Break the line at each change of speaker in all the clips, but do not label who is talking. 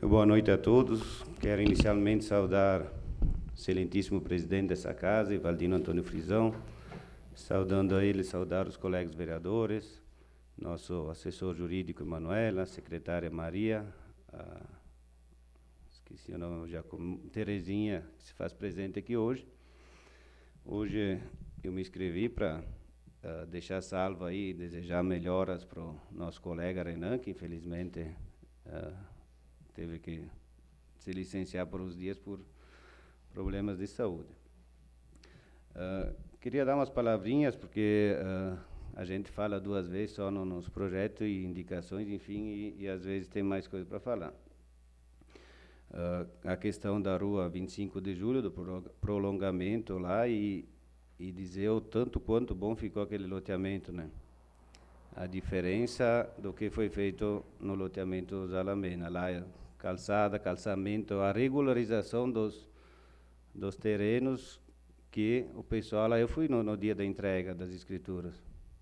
boa noite a todos. Quero inicialmente saudar o excelentíssimo presidente dessa casa, Evaldino Antônio Frisão, saudando a ele, saudar os colegas vereadores, nosso assessor jurídico Emanuela, a secretária Maria, esqueci o nome já, Terezinha, que se faz presente aqui hoje. Hoje eu me inscrevi para deixar salvo aí, desejar melhoras para o nosso colega Renan, que infelizmente teve que se licenciar por uns dias por problemas de saúde. Queria dar umas palavrinhas, porque a gente fala duas vezes só nos projetos e indicações, enfim, e às vezes tem mais coisa para falar. A questão da rua 25 de julho, do prolongamento lá, e dizer o tanto quanto bom ficou aquele loteamento, né? A diferença do que foi feito no loteamento Zalamena, lá calçada, calçamento, a regularização dos terrenos que o pessoal, lá eu fui no dia da entrega das escrituras.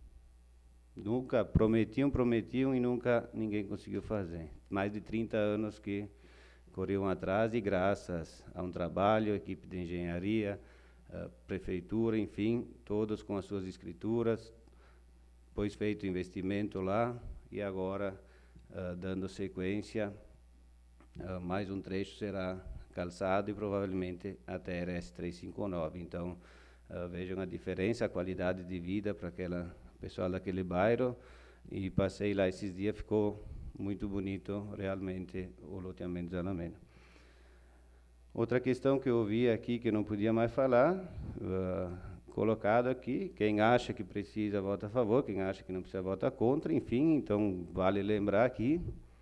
Nunca prometiam e nunca ninguém conseguiu fazer. Mais de 30 anos que corriam atrás e graças a um trabalho, equipe de engenharia, prefeitura, enfim, todos com as suas escrituras, depois feito investimento lá e agora, dando sequência, mais um trecho será calçado e provavelmente até RS 359. Então, vejam a diferença, a qualidade de vida para aquela pessoal daquele bairro. E passei lá esses dias, ficou muito bonito realmente o loteamento de Zalamena. Outra questão que eu ouvi aqui que eu não podia mais falar, colocado aqui, quem acha que precisa vota a favor, quem acha que não precisa vota contra, enfim, então vale lembrar aqui,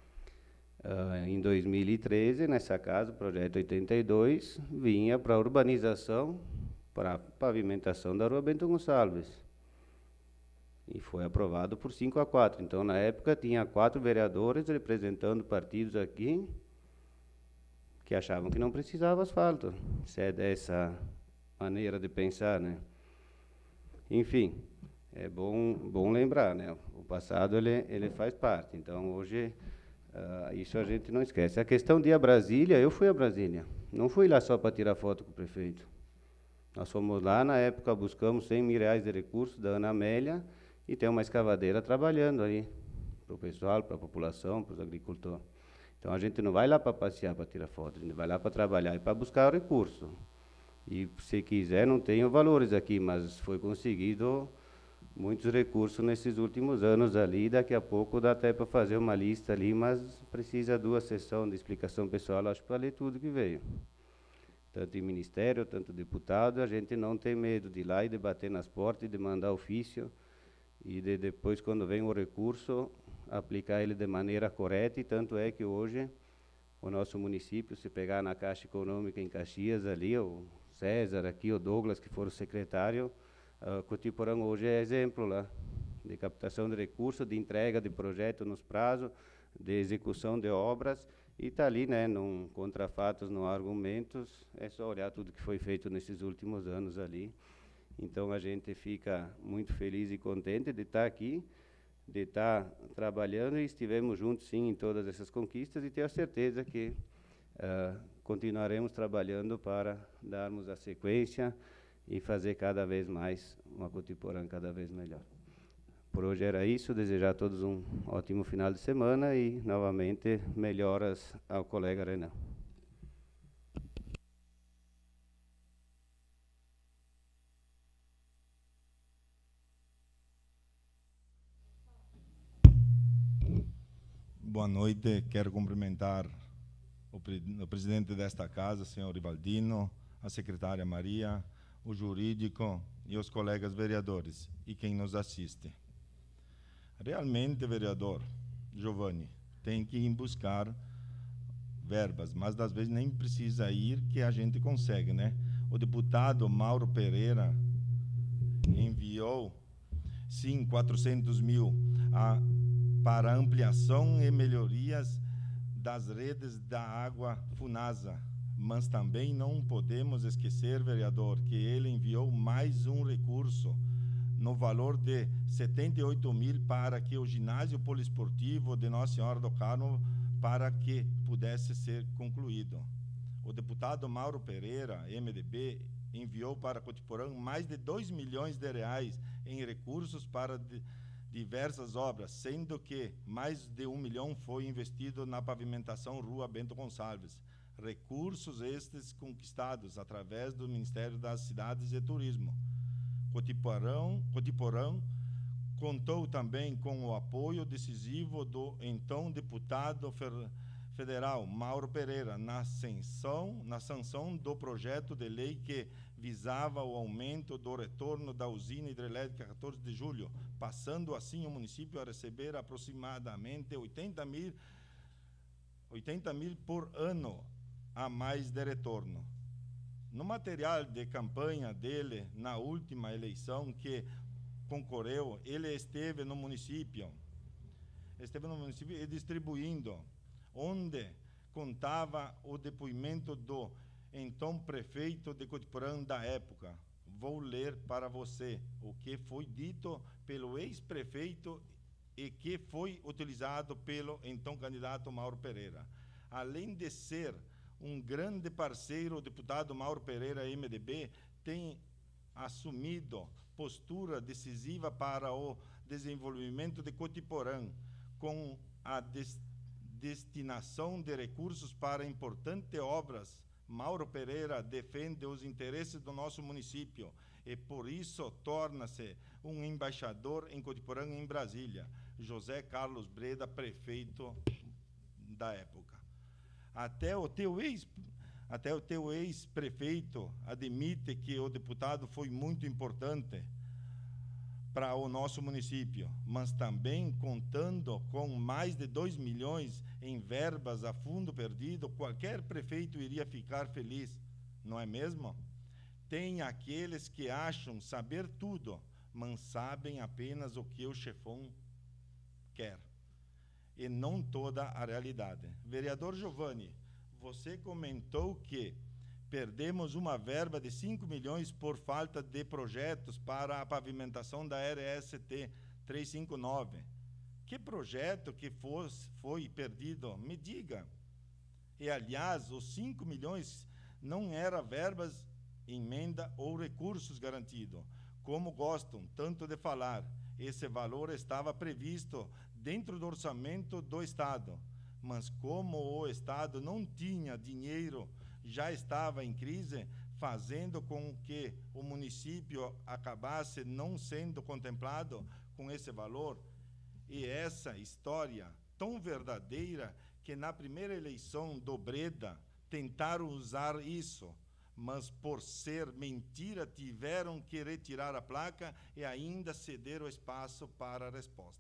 em 2013, nessa casa, o projeto 82, vinha para a urbanização, para a pavimentação da rua Bento Gonçalves. E foi aprovado por 5-4. Então, na época, tinha 4 vereadores representando partidos aqui que achavam que não precisava asfalto. Se é dessa maneira de pensar, né? Enfim, é bom lembrar, né? O passado, ele faz parte. Então, hoje, isso a gente não esquece. A questão de ir a Brasília, eu fui a Brasília. Não fui lá só para tirar foto com o prefeito. Nós fomos lá, na época, buscamos 100 mil reais de recursos da Ana Amélia e tem uma escavadeira trabalhando aí, para o pessoal, para a população, para os agricultores. Então, a gente não vai lá para passear, para tirar foto, a gente vai lá para trabalhar e para buscar o recurso. E, se quiser, não tenho valores aqui, mas foi conseguido muitos recursos nesses últimos anos ali, daqui a pouco dá até para fazer uma lista ali, mas precisa 2 sessões de explicação pessoal, acho, para ler tudo que veio. Tanto em ministério, tanto deputado, a gente não tem medo de ir lá e debater nas portas, e de mandar ofício, e depois, quando vem o recurso, aplicar ele de maneira correta, e tanto é que hoje o nosso município, se pegar na Caixa Econômica em Caxias ali, o César aqui, o Douglas, que foram secretário, Cotiporã hoje é exemplo lá, de captação de recursos, de entrega de projeto nos prazos, de execução de obras, e está ali, né, não contra fatos, não há argumentos, é só olhar tudo que foi feito nesses últimos anos ali. Então, a gente fica muito feliz e contente de estar aqui, de estar trabalhando, e estivemos juntos, sim, em todas essas conquistas, e tenho certeza que continuaremos trabalhando para darmos a sequência e fazer cada vez mais uma Cotiporã cada vez melhor. Por hoje era isso, desejar a todos um ótimo final de semana e, novamente, melhoras ao colega Renan.
Boa noite, quero cumprimentar o presidente desta casa, senhor Evaldino, a secretária Maria, o jurídico e os colegas vereadores e quem nos assiste. Realmente, vereador Giovanni, tem que ir buscar verbas, mas das vezes nem precisa ir, que a gente consegue, né? O deputado Mauro Pereira enviou, sim, 400 mil para ampliação e melhorias das redes da água Funasa. Mas também não podemos esquecer, vereador, que ele enviou mais um recurso no valor de 78 mil para que o ginásio poliesportivo de Nossa Senhora do Carmo para que pudesse ser concluído. O deputado Mauro Pereira, MDB, enviou para Cotiporã mais de 2 milhões de reais em recursos para diversas obras, sendo que mais de 1 milhão foi investido na pavimentação Rua Bento Gonçalves. Recursos estes conquistados através do Ministério das Cidades e Turismo. Cotiporã contou também com o apoio decisivo do então deputado federal Mauro Pereira na sanção do projeto de lei que visava o aumento do retorno da usina hidrelétrica 14 de julho, passando assim o município a receber aproximadamente 80 mil por ano a mais de retorno. No material de campanha dele, na última eleição que concorreu, ele esteve no município e distribuindo, onde contava o depoimento do então prefeito de Cotiporã da época. Vou ler para você o que foi dito pelo ex-prefeito e que foi utilizado pelo então candidato Mauro Pereira. Além de ser um grande parceiro, o deputado Mauro Pereira, MDB, tem assumido postura decisiva para o desenvolvimento de Cotiporã, com a destinação de recursos para importantes obras. Mauro Pereira defende os interesses do nosso município e, por isso, torna-se um embaixador em Cotiporã e em Brasília. José Carlos Breda, prefeito da época. Até o teu ex-prefeito admite que o deputado foi muito importante para o nosso município, mas também contando com mais de 2 milhões em verbas a fundo perdido, qualquer prefeito iria ficar feliz, não é mesmo? Tem aqueles que acham saber tudo, mas sabem apenas o que o chefão quer, e não toda a realidade. Vereador Giovanni, você comentou que perdemos uma verba de 5 milhões por falta de projetos para a pavimentação da RST 359. Que projeto que foi perdido? Me diga. E, aliás, os 5 milhões não eram verbas, emenda ou recursos garantidos, como gostam tanto de falar. Esse valor estava previsto dentro do orçamento do Estado, mas como o Estado não tinha dinheiro, já estava em crise, fazendo com que o município acabasse não sendo contemplado com esse valor. E essa história tão verdadeira que na primeira eleição do Breda tentaram usar isso, mas por ser mentira tiveram que retirar a placa e ainda ceder o espaço para a resposta.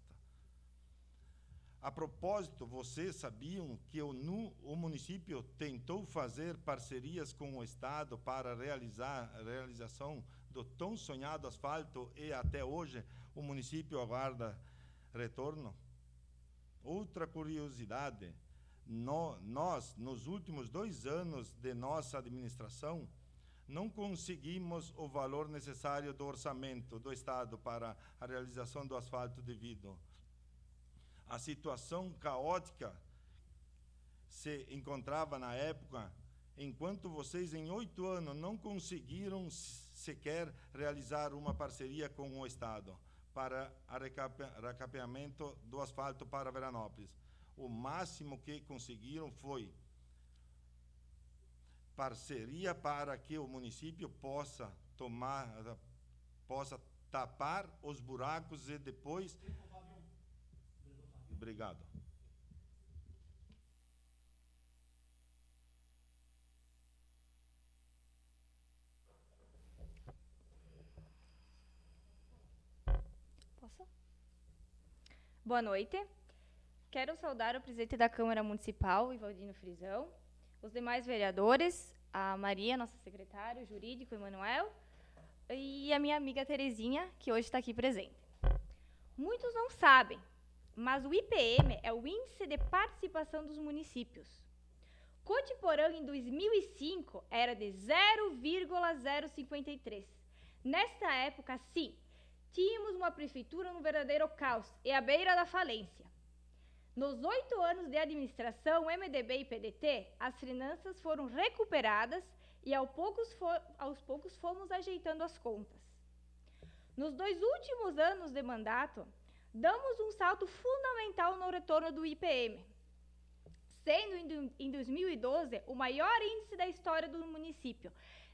A propósito, vocês sabiam que o município tentou fazer parcerias com o Estado para a realização do tão sonhado asfalto e até hoje o município aguarda retorno? Outra curiosidade, nós, nos últimos 2 anos de nossa administração, não conseguimos o valor necessário do orçamento do Estado para a realização do asfalto devido a situação caótica se encontrava na época, enquanto vocês em 8 anos não conseguiram sequer realizar uma parceria com o Estado para recapeamento do asfalto para Veranópolis. O máximo que conseguiram foi parceria para que o município possa tapar os buracos e depois... Obrigado.
Posso? Boa noite. Quero saudar o presidente da Câmara Municipal, Ivaldino Frisão, os demais vereadores, a Maria, nossa secretária, o jurídico, Emanuel, e a minha amiga Terezinha, que hoje está aqui presente. Muitos não sabem, mas o IPM é o Índice de Participação dos Municípios. Cotiporã, em 2005, era de 0,053. Nesta época, sim, tínhamos uma prefeitura no verdadeiro caos e à beira da falência. Nos 8 anos de administração MDB e PDT, as finanças foram recuperadas e aos poucos fomos ajeitando as contas. Nos 2 últimos anos de mandato, damos um salto fundamental no retorno do IPM, sendo em 2012 o maior índice da história do município,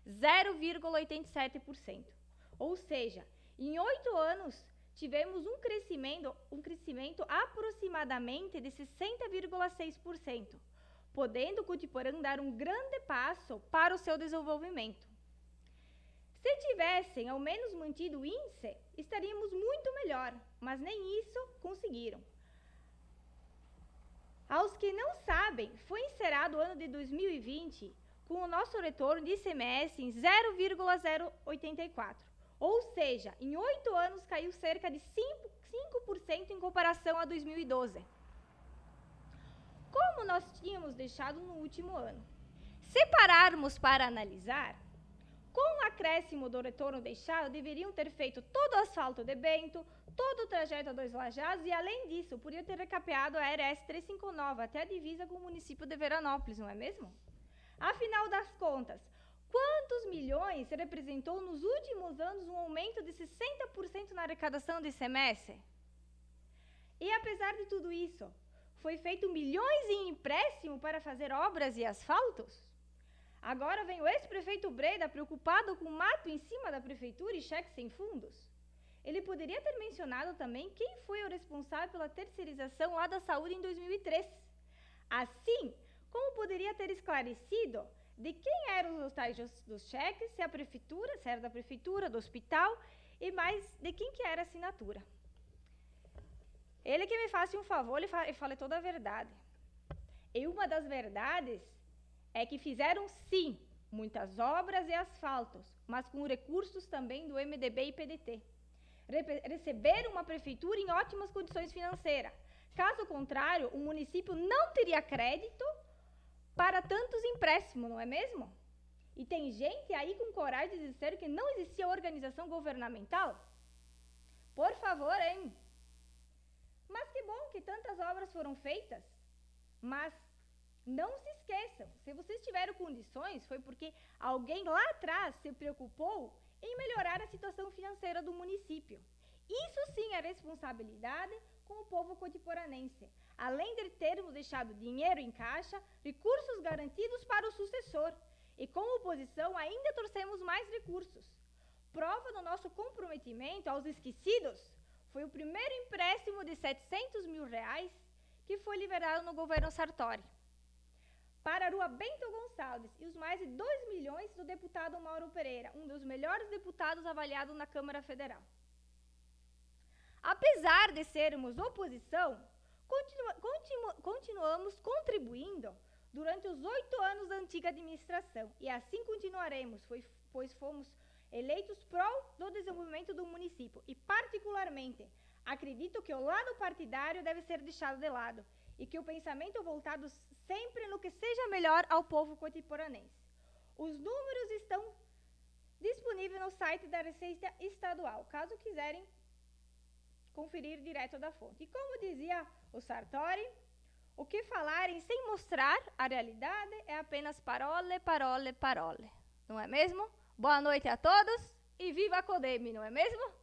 0,87%. Ou seja, em 8 anos, tivemos um crescimento aproximadamente de 60,6%, podendo Cotiporã dar um grande passo para o seu desenvolvimento. Se tivessem ao menos mantido o índice, estaríamos muito melhor, mas nem isso conseguiram. Aos que não sabem, foi encerrado o ano de 2020 com o nosso retorno de ICMS em 0,084. Ou seja, em 8 anos caiu cerca de 5% em comparação a 2012. Como nós tínhamos deixado no último ano. Se pararmos para analisar, com o acréscimo do retorno deixado, deveriam ter feito todo o asfalto de Bento, todo o trajeto a 2 Lajados e, além disso, podiam ter recapeado a RS 359 até a divisa com o município de Veranópolis, não é mesmo? Afinal das contas, quantos milhões representou nos últimos anos um aumento de 60% na arrecadação de ICMS? E apesar de tudo isso, foi feito milhões em empréstimo para fazer obras e asfaltos? Agora vem o ex-prefeito Breda preocupado com mato em cima da prefeitura e cheques sem fundos? Ele poderia ter mencionado também quem foi o responsável pela terceirização lá da saúde em 2003. Assim, como poderia ter esclarecido de quem eram os tais dos cheques, se era da prefeitura, do hospital, e mais de quem que era a assinatura. Ele que me faça um favor e fale toda a verdade. E uma das verdades é que fizeram, sim, muitas obras e asfaltos, mas com recursos também do MDB e PDT. Receberam uma prefeitura em ótimas condições financeiras. Caso contrário, o município não teria crédito para tantos empréstimos, não é mesmo? E tem gente aí com coragem de dizer que não existia organização governamental? Por favor, hein? Mas que bom que tantas obras foram feitas. Mas não se esqueçam, se vocês tiveram condições, foi porque alguém lá atrás se preocupou em melhorar a situação financeira do município. Isso sim é responsabilidade com o povo cotiporanense. Além de termos deixado dinheiro em caixa, recursos garantidos para o sucessor. E como oposição ainda trouxemos mais recursos. Prova do nosso comprometimento aos esquecidos foi o primeiro empréstimo de R$700 mil que foi liberado no governo Sartori para a Rua Bento Gonçalves e os mais de 2 milhões do deputado Mauro Pereira, um dos melhores deputados avaliados na Câmara Federal. Apesar de sermos oposição, continuamos contribuindo durante os 8 anos da antiga administração e assim continuaremos, pois fomos eleitos pró do desenvolvimento do município e, particularmente, acredito que o lado partidário deve ser deixado de lado e que o pensamento voltado sempre no que seja melhor ao povo cotiporanense. Os números estão disponíveis no site da Receita Estadual, caso quiserem conferir direto da fonte. E como dizia o Sartori, o que falarem sem mostrar a realidade é apenas parole, parole, parole. Não é mesmo? Boa noite a todos e viva a Codeme, não é mesmo?